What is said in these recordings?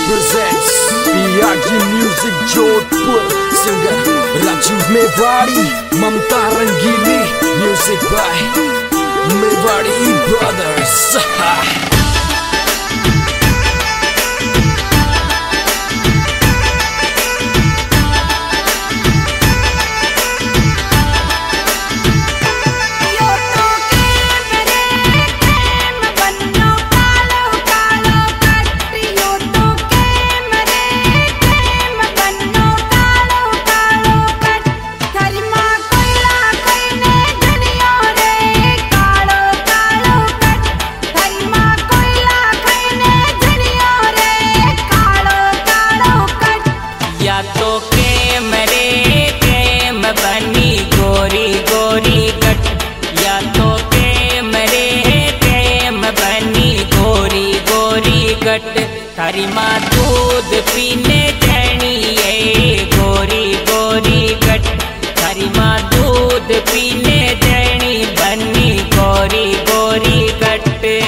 presents PRG Music Jodhpur. Singer Rajiv Mewadi, Mamta Rangili. Music by Mewadi Brothers. थारी माँ दूध पीने जनी ये गोरी गोरी गट। थारी माँ दूध पीने जनी बनी गोरी गोरी गट।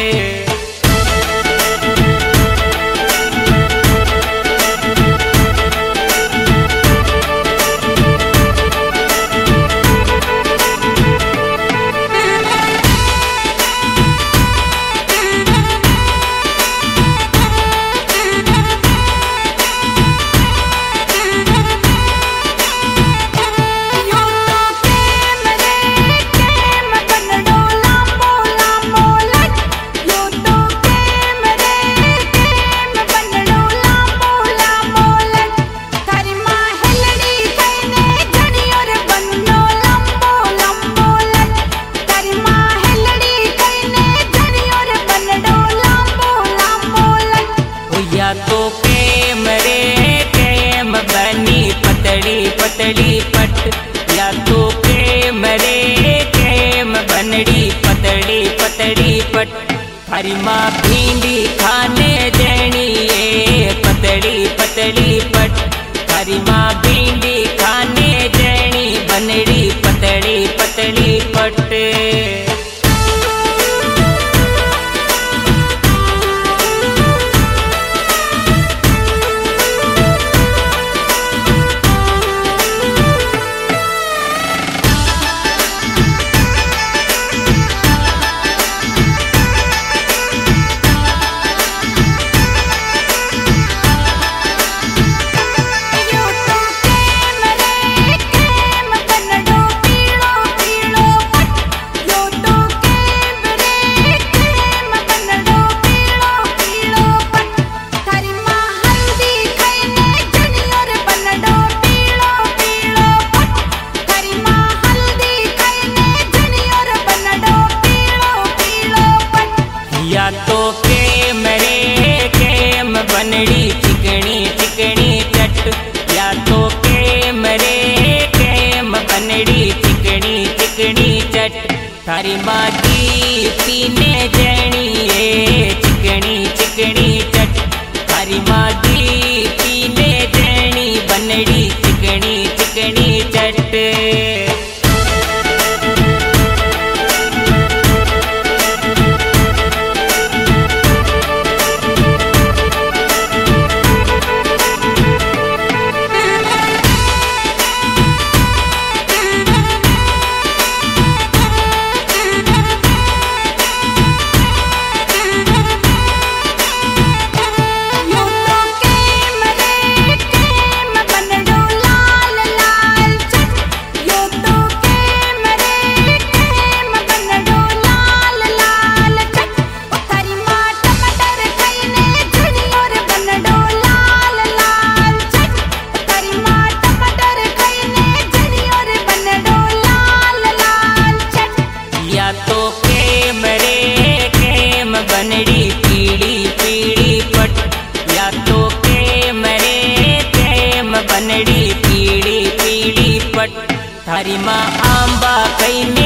पतड़ी पट या तो प्रेम रे प्रेम बनड़ी पतड़ी पतड़ी पट। थारी माँ भिंडी खाने देनी ये पतड़ी पतड़ी पट। थारी माँ भिंडी खाने देनी बनड़ी पतड़ी पतड़ी पट। बनड़ी चिकनी चिकनी चट या तो प्रेम रे प्रेम बनड़ी चिकनी चिकनी चट। थारी माँ दी पीने जनी ये चिकनी चिकनी चट। थारी माँ दी पीने जनी बनड़ी चिकनी चिकनी चट। बनड़ी पीड़ी पीड़ी पट या तो प्रेम रे प्रेम बनड़ी पीड़ी पीड़ी पट। थारी माँ आंबा कई